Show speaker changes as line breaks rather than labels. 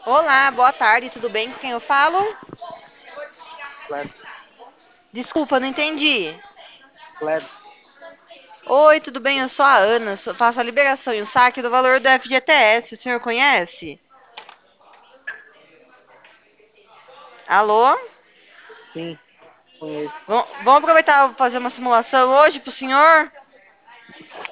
Olá, boa tarde, tudo bem? Com quem eu falo?
Klebs,
Desculpa, não entendi.
Klebs,
Oi, tudo bem? Eu sou a Ana, faço a liberação e o saque do valor do FGTS. O senhor conhece? Alô?
sim, conheço.
Vamos aproveitar e fazer uma simulação hoje pro senhor?